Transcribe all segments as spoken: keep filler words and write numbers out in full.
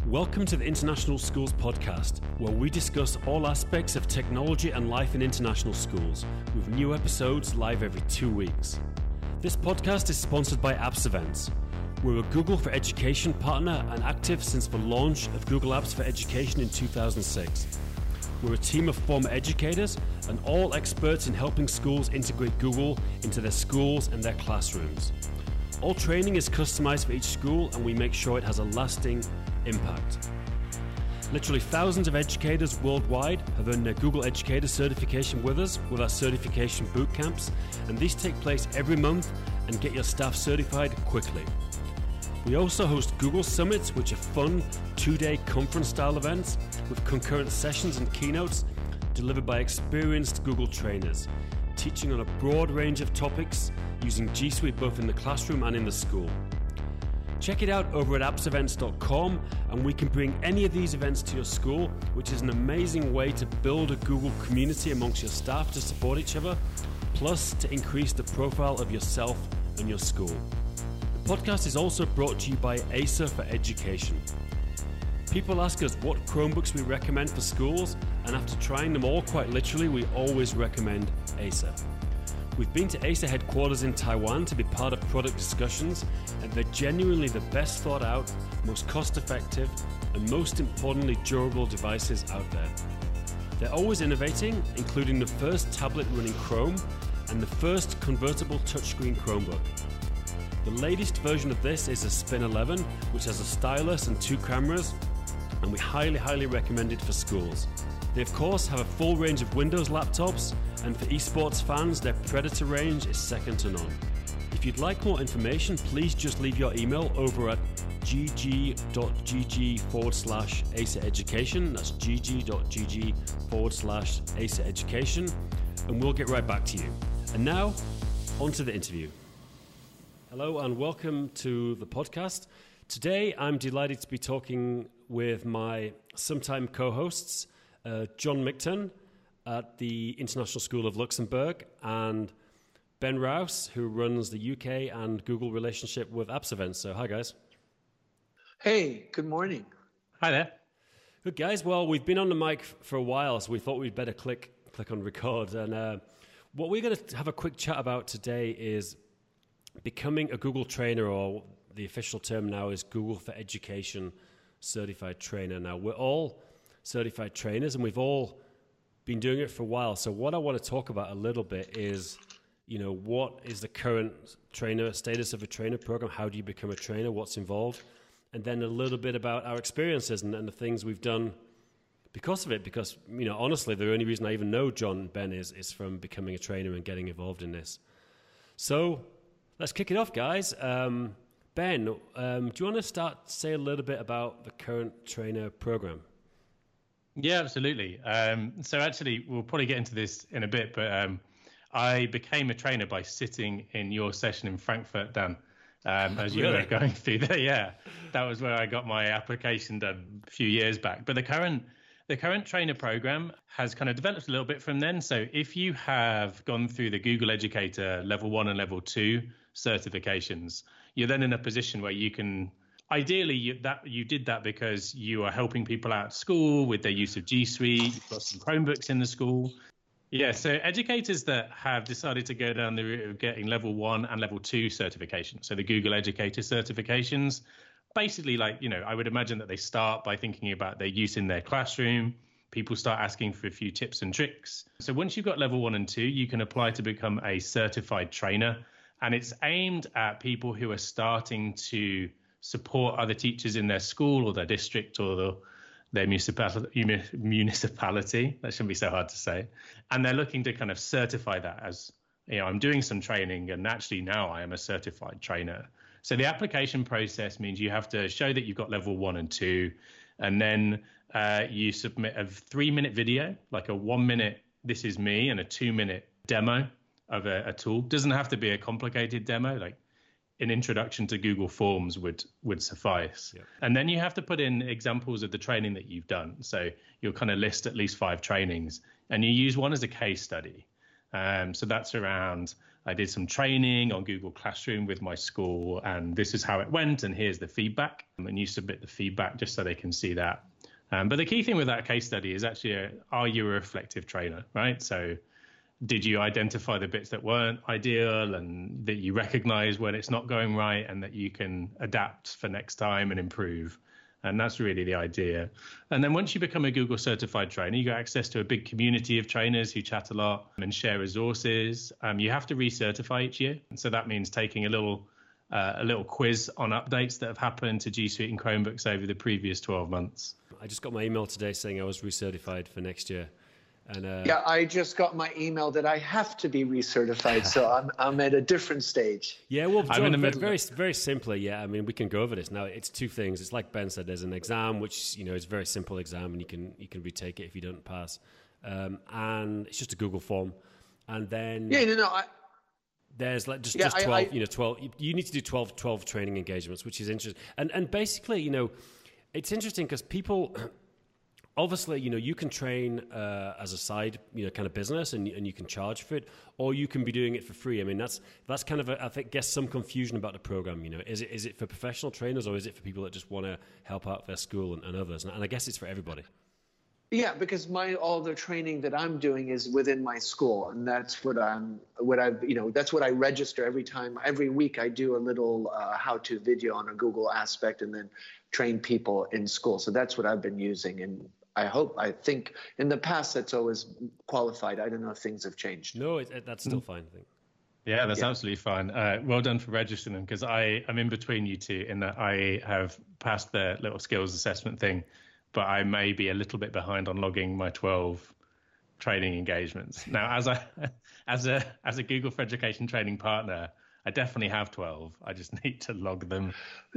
Welcome to the International Schools Podcast, where we discuss all aspects of technology and life in international schools, with new episodes live every two weeks. This podcast is sponsored by Apps Events. We're a Google for Education partner and active since the launch of Google Apps for Education in two thousand six. We're a team of former educators and all experts in helping schools integrate Google into their schools and their classrooms. All training is customized for each school, and we make sure it has a lasting impact. Literally thousands of educators worldwide have earned their Google Educator certification with us with our certification boot camps, and these take place every month and get your staff certified quickly. We also host Google Summits, which are fun two-day conference-style events with concurrent sessions and keynotes delivered by experienced Google trainers, teaching on a broad range of topics using G Suite both in the classroom and in the school. Check it out over at apps events dot com, and we can bring any of these events to your school, which is an amazing way to build a Google community amongst your staff to support each other, plus to increase the profile of yourself and your school. The podcast is also brought to you by Acer for Education. People ask us what Chromebooks we recommend for schools, and after trying them all quite literally, we always recommend Acer. We've been to Acer headquarters in Taiwan to be part of product discussions, and they're genuinely the best thought out, most cost effective, and most importantly durable devices out there. They're always innovating, including the first tablet running Chrome and the first convertible touchscreen Chromebook. The latest version of this is a Spin eleven, which has a stylus and two cameras, and we highly, highly recommend it for schools. They of course have a full range of Windows laptops, and for esports fans, their Predator range is second to none. If you'd like more information, please just leave your email over at gg.gg forward slash Acer Education. That's gg.gg forward slash Acer Education, and we'll get right back to you. And now, on to the interview. Hello and welcome to the podcast. Today, I'm delighted to be talking with my sometime co-hosts, uh, John Micton at the International School of Luxembourg, and Ben Rouse, who runs the U K and Google relationship with Apps Events. So, hi, guys. Hey, good morning. Hi there. Good, guys. Well, we've been on the mic for a while, so we thought we'd better click click on record. And uh, what we're going to have a quick chat about today is becoming a Google trainer, or the official term now is Google for Education certified trainer. Now, we're all certified trainers, and we've all been doing it for a while. So what I want to talk about a little bit is, you know, what is the current trainer status of a trainer program? How do you become a trainer? What's involved? And then a little bit about our experiences and, and the things we've done because of it. Because, you know, honestly, the only reason I even know John and Ben is, is from becoming a trainer and getting involved in this. So let's kick it off, guys. Um, Ben, um, do you want to start, say a little bit about the current trainer program? Yeah, absolutely. Um, so actually, we'll probably get into this in a bit, but um, I became a trainer by sitting in your session in Frankfurt, Dan, um, as you Really? were going through there. Yeah, that was where I got my application done a few years back. But the current the current trainer program has kind of developed a little bit from then. So if you have gone through the Google Educator level one and level two certifications, you're then in a position where you can Ideally, you, that you did that because you are helping people out at school with their use of G Suite. You've got some Chromebooks in the school. Yeah, so educators that have decided to go down the route of getting level one and level two certifications, so the Google Educator certifications, basically, like, you know, I would imagine that they start by thinking about their use in their classroom. People start asking for a few tips and tricks. So once you've got level one and two, you can apply to become a certified trainer. And it's aimed at people who are starting to support other teachers in their school or their district or the, their municipality, municipality. That shouldn't be so hard to say. And they're looking to kind of certify that as, you know, I'm doing some training and actually now I am a certified trainer. So the application process means you have to show that you've got level one and two, and then uh, you submit a three minute video, like a one minute, this is me, and a two minute demo of a, a tool. Doesn't have to be a complicated demo, like an introduction to Google Forms would would suffice. Yeah. And then you have to put in examples of the training that you've done. So you'll kind of list at least five trainings, and you use one as a case study. Um, so that's around I did some training on Google Classroom with my school, and this is how it went, and here's the feedback. And you submit the feedback just so they can see that. Um, but the key thing with that case study is actually, a, are you a reflective trainer, right? So did you identify the bits that weren't ideal and that you recognize when it's not going right and that you can adapt for next time and improve? And that's really the idea. And then once you become a Google certified trainer, you get access to a big community of trainers who chat a lot and share resources. Um, you have to recertify each year. And so that means taking a little uh, a little quiz on updates that have happened to G Suite and Chromebooks over the previous twelve months. I just got my email today saying I was recertified for next year. And, uh, yeah, I just got my email that I have to be recertified, so I'm I'm at a different stage. Yeah, well, John, I'm in the middle. very very simply, yeah. I mean, we can go over this now. It's two things. It's like Ben said. There's an exam, which you know is a very simple exam, and you can you can retake it if you don't pass. Um, and it's just a Google form, and then yeah, no, no. I, there's like just, yeah, just twelve. I, I, you know, twelve. You, you need to do twelve, twelve training engagements, which is interesting. And and basically, you know, it's interesting because people. Obviously, you know, you can train uh, as a side, you know, kind of business, and and you can charge for it, or you can be doing it for free. I mean, that's that's kind of a, I think, guess some confusion about the program. You know, is it is it for professional trainers or is it for people that just want to help out their school and, and others? And, and I guess it's for everybody. Yeah, because my all the training that I'm doing is within my school, and that's what I'm what I you know that's what I register every time. Every week I do a little uh, how-to video on a Google aspect, and then train people in school. So that's what I've been using, and I hope, I think in the past that's always qualified. I don't know if things have changed. No, it, it, that's still fine, I think. Yeah, that's yeah. absolutely fine. Uh, well done for registering them, because I am in between you two in that I have passed the little skills assessment thing, but I may be a little bit behind on logging my twelve training engagements. Now, as a as a as a Google for Education training partner, I definitely have twelve. I just need to log them.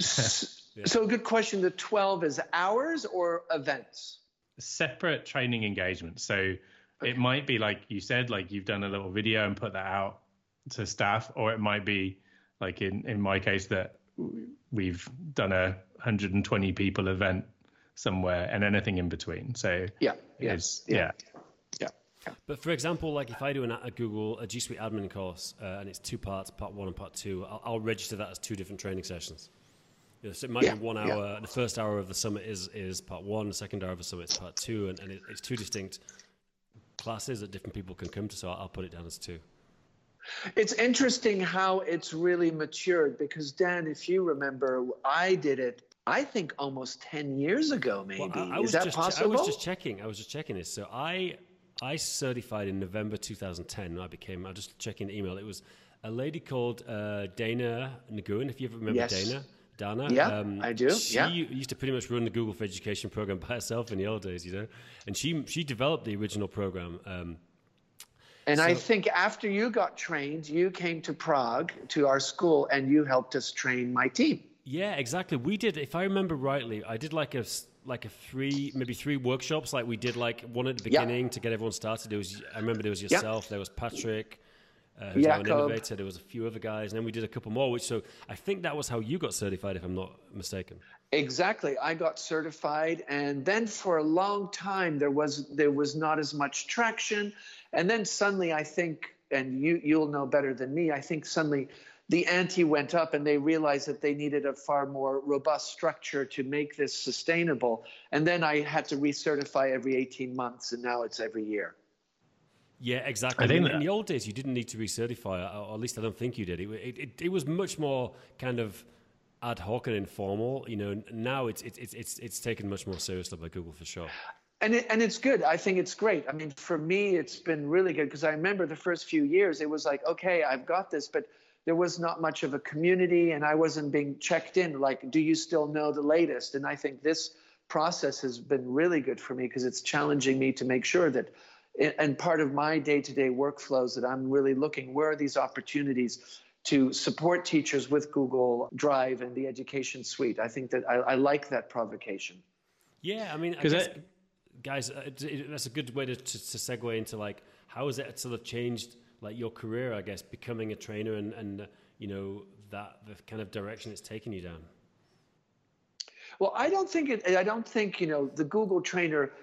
yeah. So, good question. The twelve is hours or events? Separate training engagements. So okay. It might be like you said, like you've done a little video and put that out to staff, or it might be like in, in my case that we've done a one hundred twenty people event somewhere and anything in between. So yeah, yeah, it's, yeah. yeah. yeah. But for example, like if I do an, a Google, a G Suite admin course uh, and it's two parts, part one and part two, I'll, I'll register that as two different training sessions. You know, so it might yeah, be one hour. Yeah. The first hour of the summit is, is part one. The second hour of the summit is part two. And, and it, it's two distinct classes that different people can come to. So I'll, I'll put it down as two. It's interesting how it's really matured because, Dan, if you remember, I did it, I think, almost ten years ago, maybe. Well, I, I is that just, possible? I was just checking. I was just checking this. So I I certified in November two thousand ten. I became, I was just checking the email. It was a lady called uh, Dana Nguyen, if you ever remember yes. Dana. Dana. Yeah, um, I do. She yeah. used to pretty much run the Google for Education program by herself in the old days, you know. And she she developed the original program. Um, and so, I think after you got trained, you came to Prague to our school, and you helped us train my team. Yeah, exactly. We did, if I remember rightly, I did like a like a three, maybe three workshops. Like we did like one at the beginning yeah. to get everyone started. There was, I remember there was yourself, yeah. there was Patrick. Uh, who's now an innovator. There was a few other guys, and then we did a couple more. Which so I think that was how you got certified, if I'm not mistaken. Exactly, I got certified, and then for a long time there was there was not as much traction, and then suddenly I think, and you you'll know better than me, I think suddenly the ante went up, and they realized that they needed a far more robust structure to make this sustainable. And then I had to recertify every eighteen months, and now it's every year. Yeah, exactly. I think in, in the old days, you didn't need to recertify, or at least I don't think you did. It, it, it was much more kind of ad hoc and informal. You know, now it's it's it's it's taken much more seriously by Google for sure. And it, and it's good. I think it's great. I mean, for me, it's been really good because I remember the first few years, it was like, okay, I've got this, but there was not much of a community, and I wasn't being checked in. Like, do you still know the latest? And I think this process has been really good for me because it's challenging me to make sure that. And part of my day-to-day workflows that I'm really looking, where are these opportunities to support teachers with Google Drive and the Education Suite? I think that I, I like that provocation. Yeah, I mean, I guess, I, guys, uh, it, that's a good way to, to, to segue into like, how has it sort of changed like your career, I guess, becoming a trainer and, and uh, you know, that the kind of direction it's taken you down? Well, I don't think it, I don't think, you know, the Google trainer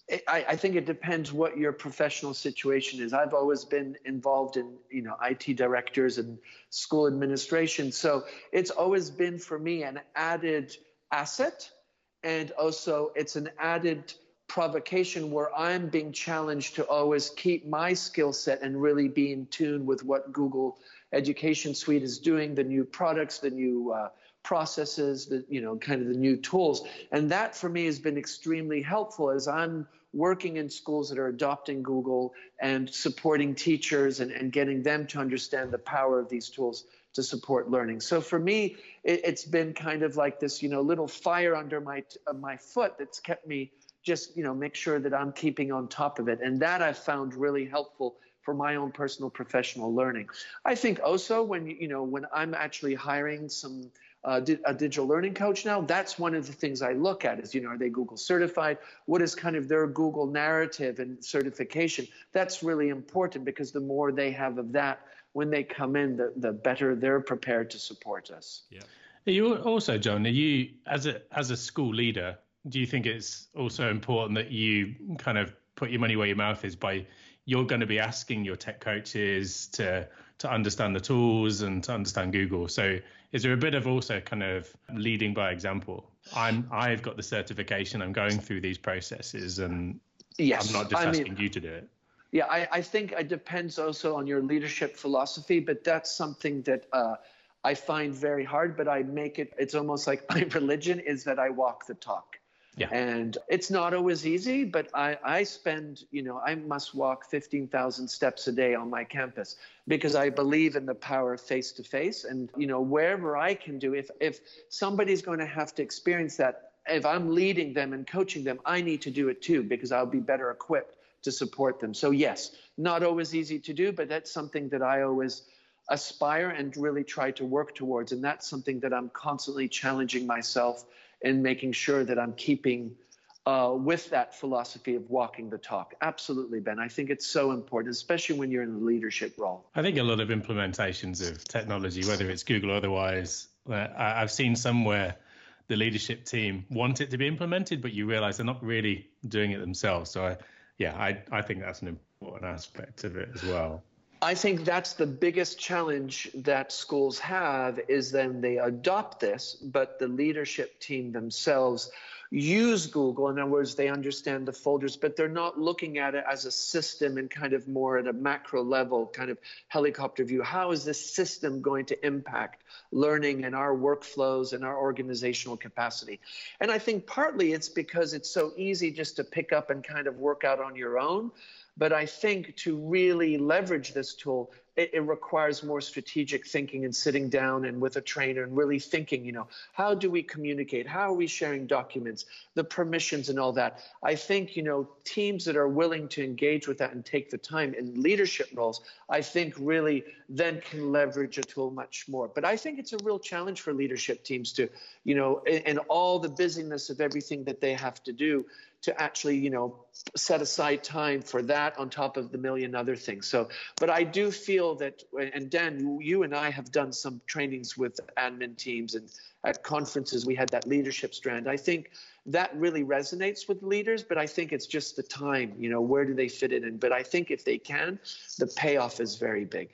I, I think it depends what your professional situation is. I've always been involved in, you know, I T directors and school administration. So it's always been for me an added asset. And also it's an added provocation where I'm being challenged to always keep my skill set and really be in tune with what Google Education Suite is doing, the new products, the new uh, processes, the, you know, kind of the new tools. And that for me has been extremely helpful as I'm working in schools that are adopting Google and supporting teachers and, and getting them to understand the power of these tools to support learning. So for me, it, it's been kind of like this, you know, little fire under my, uh, my foot that's kept me just, you know, make sure that I'm keeping on top of it. And that I've found really helpful for my own personal professional learning. I think also when, you know, when I'm actually hiring some Uh, a digital learning coach now, that's one of the things I look at is, you know, are they Google certified? What is kind of their Google narrative and certification? That's really important because the more they have of that when they come in, the, the better they're prepared to support us. Yeah. You also, John, are you, as a, as a school leader, do you think it's also important that you kind of put your money where your mouth is by you're going to be asking your tech coaches to to understand the tools and to understand Google? So is there a bit of also kind of leading by example? I'm I've got the certification, I'm going through these processes, and yes, I'm not just I asking mean, you to do it. Yeah, I, I think it depends also on your leadership philosophy, but that's something that uh, I find very hard, but I make it, it's almost like my religion is that I walk the talk. Yeah. And it's not always easy, but I, I spend, you know, I must walk fifteen thousand steps a day on my campus because I believe in the power of face-to-face. And, you know, wherever I can do, if, if somebody's going to have to experience that, if I'm leading them and coaching them, I need to do it too, because I'll be better equipped to support them. So yes, not always easy to do, but that's something that I always aspire and really try to work towards. And that's something that I'm constantly challenging myself and making sure that I'm keeping uh, with that philosophy of walking the talk. Absolutely, Ben. I think it's so important, especially when you're in a leadership role. I think a lot of implementations of technology, whether it's Google or otherwise, uh, I've seen somewhere the leadership team want it to be implemented, but you realize they're not really doing it themselves. So, I, yeah, I, I think that's an important aspect of it as well. I think that's the biggest challenge that schools have is then they adopt this, but the leadership team themselves use Google. In other words, they understand the folders, but they're not looking at it as a system and kind of more at a macro level, kind of helicopter view. How is this system going to impact learning and our workflows and our organizational capacity? And I think partly it's because it's so easy just to pick up and kind of work out on your own. But I think to really leverage this tool, it, it requires more strategic thinking and sitting down and with a trainer and really thinking, you know, how do we communicate? How are we sharing documents, the permissions and all that? I think, you know, teams that are willing to engage with that and take the time in leadership roles, I think really then can leverage a tool much more. But I think it's a real challenge for leadership teams to, you know, and all the busyness of everything that they have to do, to actually, you know, set aside time for that on top of the million other things. So, but I do feel that, and Dan, you and I have done some trainings with admin teams, and at conferences we had that leadership strand. I think that really resonates with leaders, but I think it's just the time, you know, where do they fit it in? But I think if they can, the payoff is very big.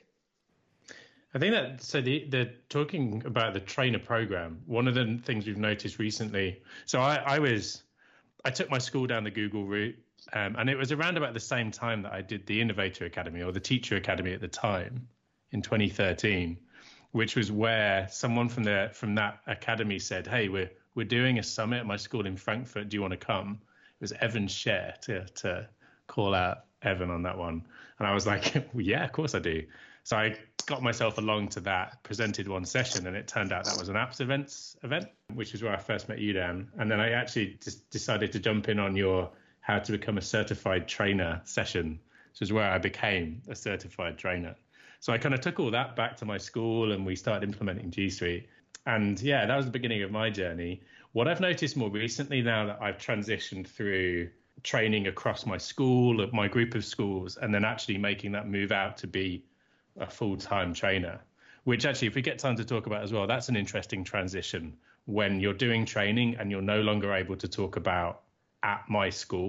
I think that, so the, the talking about the trainer program, one of the things we've noticed recently, so I, I was, I took my school down the Google route, um, and it was around about the same time that I did the Innovator Academy, or the Teacher Academy at the time, in twenty thirteen, which was where someone from the from that academy said, "Hey, we're we're doing a summit at my school in Frankfurt. Do you want to come?" It was Evan Scher, to to call out Evan on that one, and I was like, well, "Yeah, of course I do." So I got myself along to that, presented one session, and it turned out that was an Apps Events event, which is where I first met you, Dan. And then I actually just decided to jump in on your How to Become a Certified Trainer session, which is where I became a certified trainer. So I kind of took all that back to my school, and we started implementing G Suite. And yeah, that was the beginning of my journey. What I've noticed more recently, now that I've transitioned through training across my school, my group of schools, and then actually making that move out to be a full-time trainer, which actually, if we get time to talk about as well, that's an interesting transition when you're doing training and you're no longer able to talk about at my school.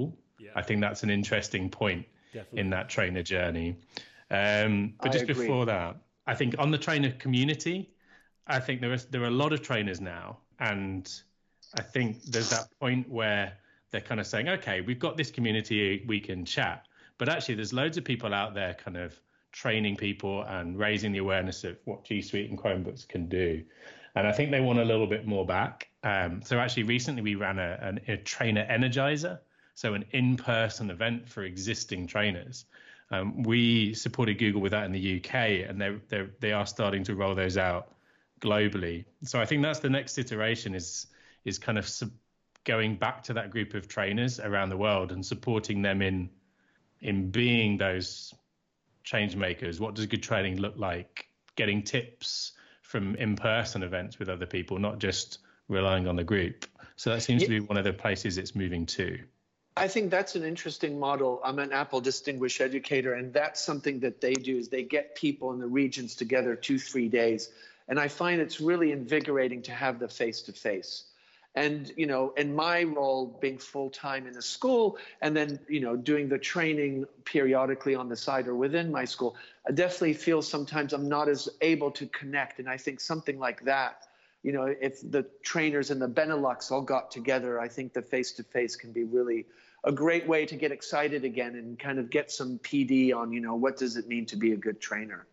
Yeah. I think that's an interesting point Definitely. in that trainer journey. Um, but I just agree. before that, I think on the trainer community, I think there is there are a lot of trainers now, and I think there's that point where they're kind of saying, okay, we've got this community, we can chat, but actually there's loads of people out there kind of training people and raising the awareness of what G Suite and Chromebooks can do, and I think they want a little bit more back. Um, so actually recently we ran a, a, a trainer energizer, so an in-person event for existing trainers. Um, we supported Google with that in the U K, and they they they are starting to roll those out globally. So I think that's the next iteration is is kind of sub- going back to that group of trainers around the world and supporting them in in being those change makers. What does good training look like? Getting tips from in-person events with other people, not just relying on the group. So that seems yeah. to be one of the places it's moving to. I think that's an interesting model. I'm an Apple Distinguished Educator, and that's something that they do is they get people in the regions together two, three days. And I find it's really invigorating to have the face-to-face. And, you know, in my role being full-time in a school and then, you know, doing the training periodically on the side or within my school, I definitely feel sometimes I'm not as able to connect. And I think something like that, you know, if the trainers in the Benelux all got together, I think the face-to-face can be really a great way to get excited again and kind of get some P D on, you know, what does it mean to be a good trainer?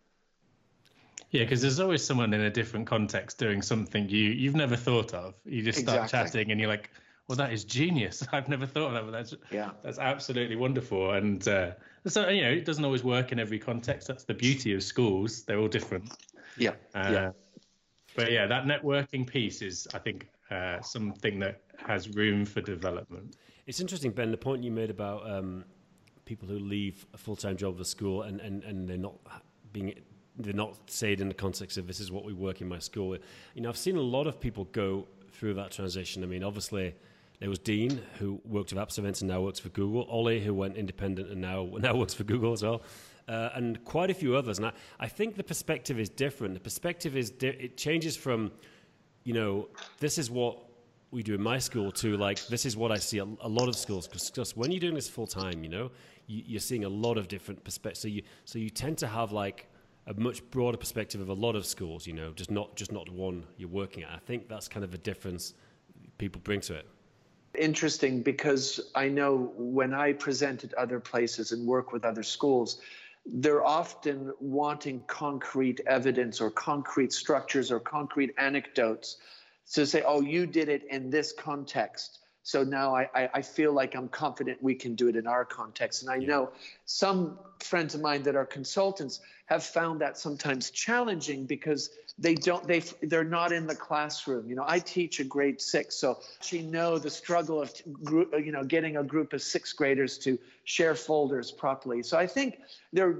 Yeah, because there's always someone in a different context doing something you, you've never thought of. You just start exactly. chatting and you're like, well, that is genius. I've never thought of that, but that's, yeah. that's absolutely wonderful. And uh, so, you know, it doesn't always work in every context. That's the beauty of schools. They're all different. Yeah, uh, yeah. But yeah, that networking piece is, I think, uh, something that has room for development. It's interesting, Ben, the point you made about um, people who leave a full-time job at school and, and, and they're not being, they're not saying in the context of this is what we work in my school. You know, I've seen a lot of people go through that transition. I mean, obviously, there was Dean, who worked with Apps Events and now works for Google. Ollie, who went independent and now now works for Google as well. Uh, and quite a few others. And I, I think the perspective is different. The perspective is, di- it changes from, you know, this is what we do in my school to like, this is what I see a, a lot of schools. Because when you're doing this full time, you know, you, you're seeing a lot of different perspectives. So you, so you tend to have like a much broader perspective of a lot of schools, you know, just not, just not the one you're working at. I think that's kind of a difference people bring to it. Interesting, because I know when I present at other places and work with other schools, they're often wanting concrete evidence or concrete structures or concrete anecdotes to say, oh, you did it in this context. So now I, I, I feel like I'm confident we can do it in our context. And I yeah. know some friends of mine that are consultants have found that sometimes challenging because they don't, they, they're not in the classroom. You know, I teach a grade six, so I actually know the struggle of, group, you know, getting a group of sixth graders to share folders properly. So I think there,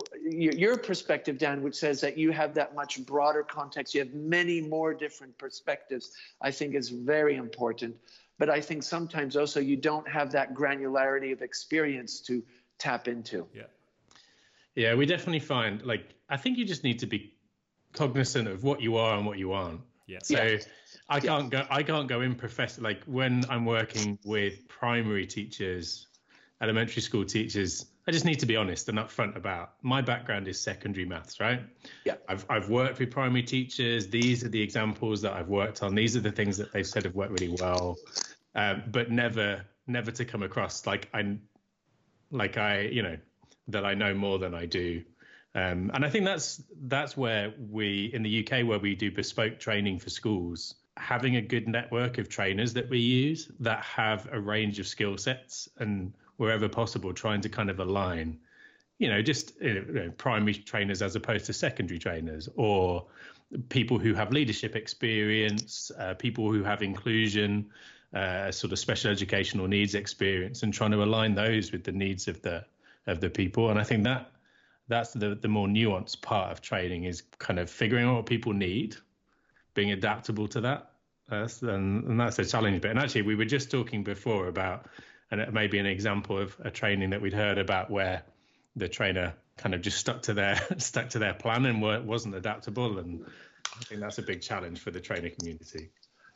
your perspective, Dan, which says that you have that much broader context, you have many more different perspectives, I think is very important. But I think sometimes also you don't have that granularity of experience to tap into. Yeah. Yeah, we definitely find, like, I think you just need to be cognizant of what you are and what you aren't. Yeah. So yeah. I can't yeah. go I can't go in professor like when I'm working with primary teachers, elementary school teachers, I just need to be honest and upfront about my background is secondary maths, right? Yeah. I've I've worked with primary teachers. These are the examples that I've worked on. These are the things that they've said have worked really well. Um, but never never to come across like I like I, you know, that I know more than I do. Um, and I think that's that's where we, in the U K, where we do bespoke training for schools, having a good network of trainers that we use that have a range of skill sets and wherever possible, trying to kind of align, you know, just you know, primary trainers as opposed to secondary trainers, or people who have leadership experience, uh, people who have inclusion, uh, sort of special educational needs experience, and trying to align those with the needs of the of the people. And I think that that's the, the more nuanced part of training, is kind of figuring out what people need, being adaptable to that. That's, and, and that's a challenge bit. And actually, we were just talking before about, and it may be an example of a training that we'd heard about where the trainer kind of just stuck to their stuck to their plan and wasn't adaptable. And I think that's a big challenge for the trainer community.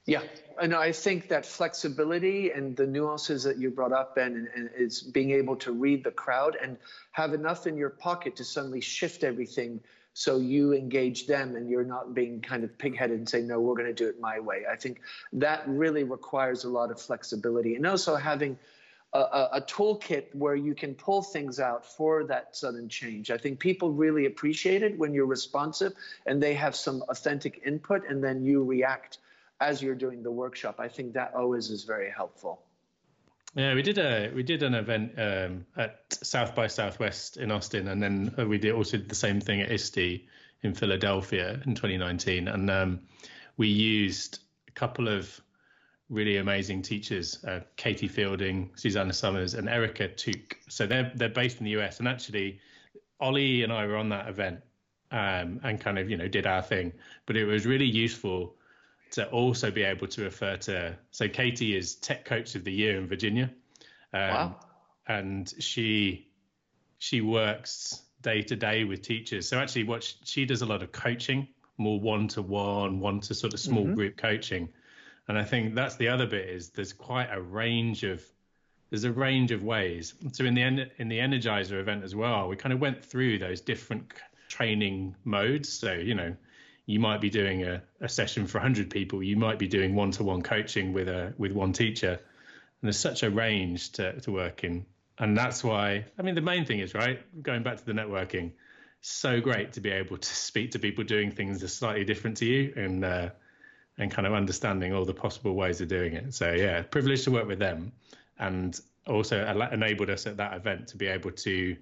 Yeah, and I think that flexibility and the nuances that you brought up, Ben, and, and is being able to read the crowd and have enough in your pocket to suddenly shift everything so you engage them and you're not being kind of pigheaded and saying, no, we're going to do it my way. I think that really requires a lot of flexibility, and also having a, a, a toolkit where you can pull things out for that sudden change. I think people really appreciate it when you're responsive and they have some authentic input and then you react as you're doing the workshop. I think that always is very helpful. Yeah, we did a we did an event um, at South by Southwest in Austin, and then we did also did the same thing at I S T E in Philadelphia in twenty nineteen, and um, we used a couple of really amazing teachers, uh, Katie Fielding, Susanna Summers, and Erica Took. So they're they're based in the U S, and actually Ollie and I were on that event um, and kind of you know did our thing, but it was really useful to also be able to refer to, so Katie is Tech Coach of the Year in Virginia. Um, wow. And she she works day to day with teachers. So actually what she, she does a lot of coaching, more one-to-one, one to sort of small mm-hmm. group coaching. And I think that's the other bit is there's quite a range of, there's a range of ways. So in the in the Energizer event as well, we kind of went through those different training modes. So, you know, you might be doing a, a session for one hundred people. You might be doing one-to-one coaching with a with one teacher. And there's such a range to, to work in. And that's why, I mean, the main thing is, right, going back to the networking, so great to be able to speak to people doing things that are slightly different to you and, uh, and kind of understanding all the possible ways of doing it. So, yeah, privileged to work with them. And also enabled us at that event to be able to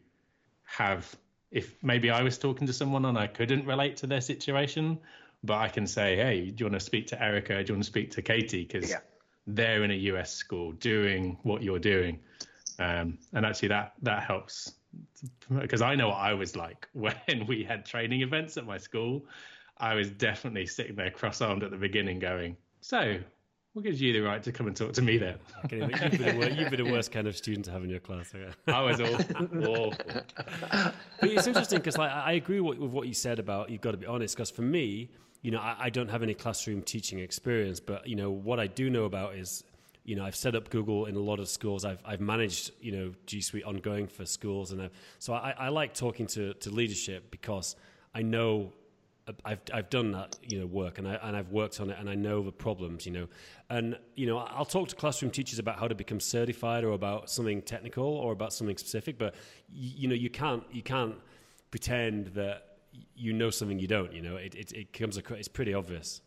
have, if maybe I was talking to someone and I couldn't relate to their situation, but I can say, hey, do you want to speak to Erica? Do you want to speak to Katie? Because yeah. they're in a U S school doing what you're doing. Um, and actually that that helps, because I know what I was like when we had training events at my school. I was definitely sitting there cross-armed at the beginning going, so what gives you the right to come and talk to me then? Okay, you've, been the, you've been the worst kind of student to have in your class. Yeah. I was awful. awful. But it's interesting because like, I agree with what you said about you've got to be honest, because for me, you know, I, I don't have any classroom teaching experience, but, you know, what I do know about is, you know, I've set up Google in a lot of schools. I've I've managed, you know, G Suite ongoing for schools. And I've, so I, I like talking to, to leadership because I know I've I've done that, you know, work and I and I've worked on it and I know the problems, you know, and you know I'll talk to classroom teachers about how to become certified or about something technical or about something specific, but you, you know you can't you can't pretend that you know something you don't. You know, it it, it comes across, it's pretty obvious.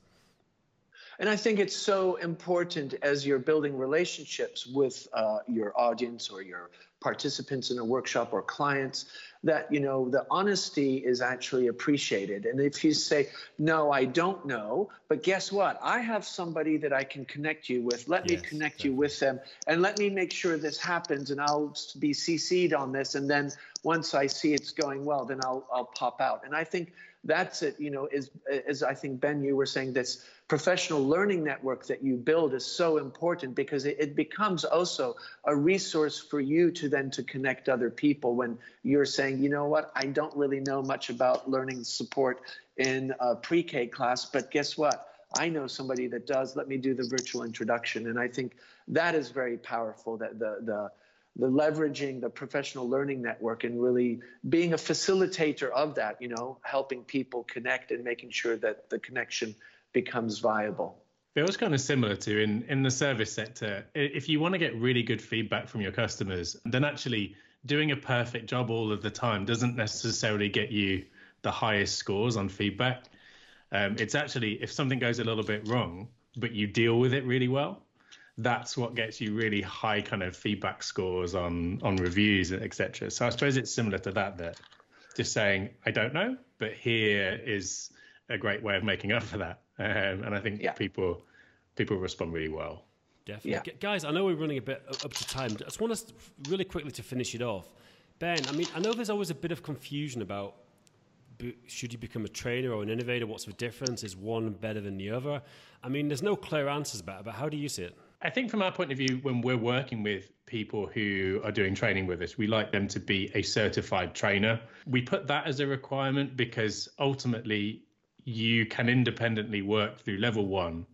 And I think it's so important as you're building relationships with uh, your audience or your participants in a workshop or clients that, you know, the honesty is actually appreciated. And if you say, no, I don't know, but guess what? I have somebody that I can connect you with. Let yes, me connect definitely. you with them and let me make sure this happens and I'll be C C'd on this. And then once I see it's going well, then I'll, I'll pop out. And I think that's it, you know, is, as I think, Ben, you were saying, this professional learning network that you build is so important because it, it becomes also a resource for you to then to connect other people when you're saying, you know what, I don't really know much about learning support in a pre-K class, but guess what? I know somebody that does. Let me do the virtual introduction. And I think that is very powerful, that the the the leveraging the professional learning network and really being a facilitator of that, you know, helping people connect and making sure that the connection becomes viable. Feels kind of similar to in, in the service sector. If you want to get really good feedback from your customers, then actually doing a perfect job all of the time doesn't necessarily get you the highest scores on feedback. Um, it's actually, if something goes a little bit wrong, but you deal with it really well, that's what gets you really high kind of feedback scores on, on reviews, et cetera. So I suppose it's similar to that, that just saying, I don't know, but here is a great way of making up for that. Um, and I think yeah. people people respond really well. Definitely. Yeah. G- guys, I know we're running a bit up to time. I just want us really quickly to finish it off. Ben, I mean, I know there's always a bit of confusion about should you become a trainer or an innovator? What's the difference? Is one better than the other? I mean, there's no clear answers about it, but how do you see it? I think from our point of view, when we're working with people who are doing training with us, we like them to be a certified trainer. We put that as a requirement because ultimately you can independently work through level one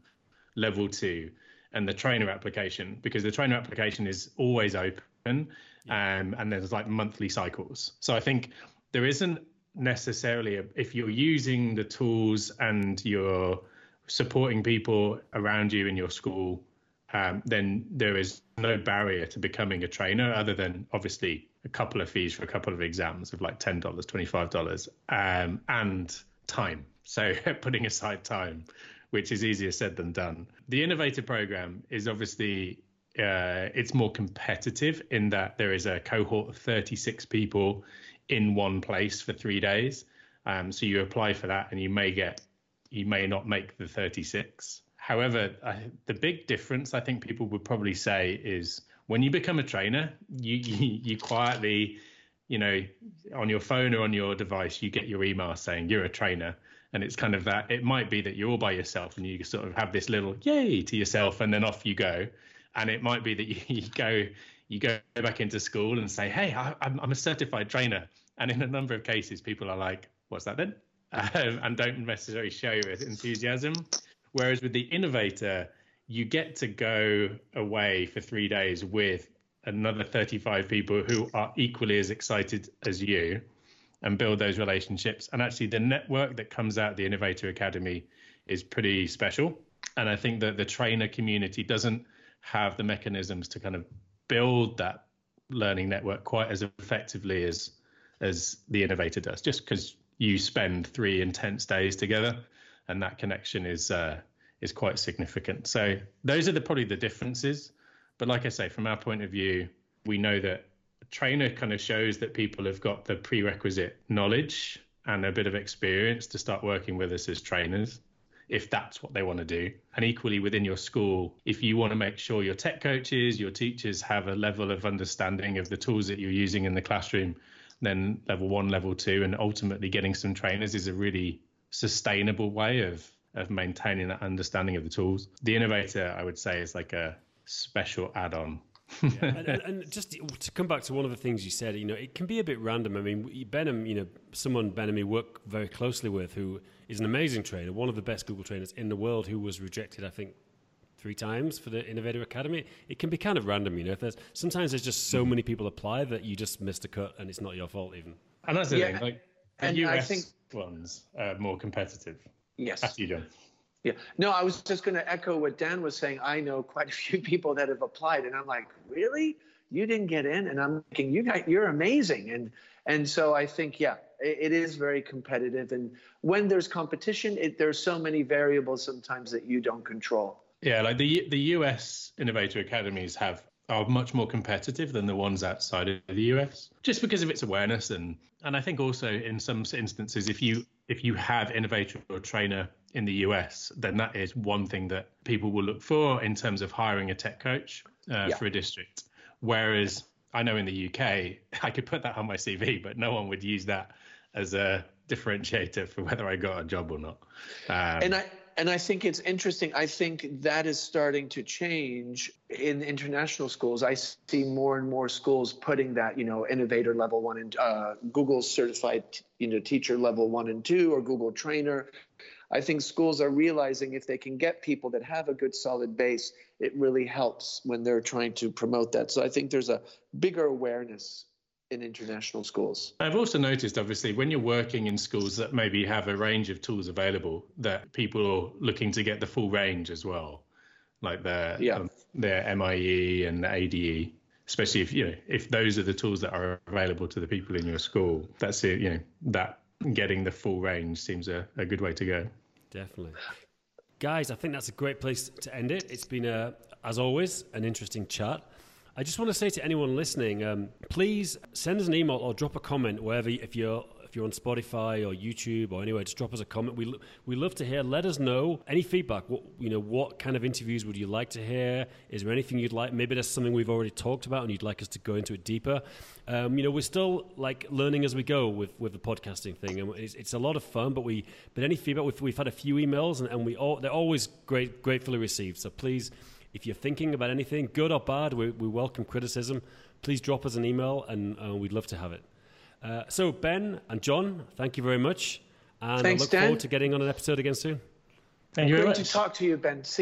level two, and the trainer application, because the trainer application is always open, yeah. um, and there's like monthly cycles. So I think there isn't necessarily, a, if you're using the tools and you're supporting people around you in your school, um, then there is no barrier to becoming a trainer, other than obviously a couple of fees for a couple of exams of like ten dollars, twenty-five dollars, um, and time. So putting aside time, which is easier said than done. The Innovator program is obviously, uh, it's more competitive in that there is a cohort of thirty-six people in one place for three days. Um, so you apply for that and you may get, you may not make the thirty-six. However, I, the big difference I think people would probably say is when you become a trainer, you, you, you quietly, you know, on your phone or on your device, you get your email saying you're a trainer. And it's kind of that, it might be that you're all by yourself and you sort of have this little yay to yourself and then off you go. And it might be that you, you go you go back into school and say, hey, I, I'm, I'm a certified trainer. And in a number of cases, people are like, what's that then? Um, and don't necessarily show enthusiasm. Whereas with the Innovator, you get to go away for three days with another thirty-five people who are equally as excited as you, and build those relationships. And actually the network that comes out of the Innovator Academy is pretty special. And I think that the trainer community doesn't have the mechanisms to kind of build that learning network quite as effectively as as the Innovator does, just because you spend three intense days together and that connection is uh, is quite significant. So those are the probably the differences. But like I say, from our point of view, we know that trainer kind of shows that people have got the prerequisite knowledge and a bit of experience to start working with us as trainers, if that's what they want to do. And equally within your school, if you want to make sure your tech coaches, your teachers have a level of understanding of the tools that you're using in the classroom, then level one, level two, and ultimately getting some trainers is a really sustainable way of, of maintaining that understanding of the tools. The Innovator, I would say, is like a special add-on. Yeah. and, and, and just to come back to one of the things you said, you know, it can be a bit random. I mean, Benham, you know, someone Benham we work very closely with, who is an amazing trainer, one of the best Google trainers in the world, who was rejected, I think, three times for the Innovator Academy. It can be kind of random, you know. If there's sometimes there's just so many people apply that you just missed a cut, and it's not your fault even. And that's the yeah. thing, like the and U S I think, ones are more competitive. Yes. After you, John. Yeah. No, I was just going to echo what Dan was saying. I know quite a few people that have applied, and I'm like, really? You didn't get in? And I'm thinking, you got, you're amazing. And and so I think, yeah, it, it is very competitive. And when there's competition, it, there's so many variables sometimes that you don't control. Yeah, like the the U S Innovator Academies have are much more competitive than the ones outside of the U S, just because of its awareness. And and I think also in some instances, if you if you have Innovator or trainer in the U S, then that is one thing that people will look for in terms of hiring a tech coach uh, yeah. for a district. Whereas I know in the U K, I could put that on my C V, but no one would use that as a differentiator for whether I got a job or not. Um, and I and I think it's interesting. I think that is starting to change in international schools. I see more and more schools putting that, you know, Innovator level one and uh, Google certified, you know, teacher level one and two, or Google trainer. I think schools are realizing if they can get people that have a good solid base, it really helps when they're trying to promote that. So I think there's a bigger awareness in international schools. I've also noticed, obviously, when you're working in schools that maybe have a range of tools available, that people are looking to get the full range as well, like their yeah. um, their M I E and A D E. Especially if you know if those are the tools that are available to the people in your school. That's it. You know that getting the full range seems a, a good way to go. Definitely. Guys, I think that's a great place to end it. It's been, a, as always, an interesting chat. I just want to say to anyone listening, um, please send us an email or drop a comment wherever, if you're if you're on Spotify or YouTube or anywhere, just drop us a comment. We we love to hear. Let us know any feedback. What you know, what kind of interviews would you like to hear? Is there anything you'd like? Maybe there's something we've already talked about and you'd like us to go into it deeper. Um, you know, we're still like learning as we go with, with the podcasting thing, and it's, it's a lot of fun. But we but any feedback, we've, we've had a few emails, and, and we all they're always great gratefully received. So please, if you're thinking about anything, good or bad, we, we welcome criticism. Please drop us an email, and uh, we'd love to have it. Uh, so, Ben and John, thank you very much. And Thanks, I look Dan. forward to getting on an episode again soon. Thank you very Great much. to talk to you, Ben. See ya.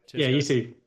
Cheers, yeah, guys. you too.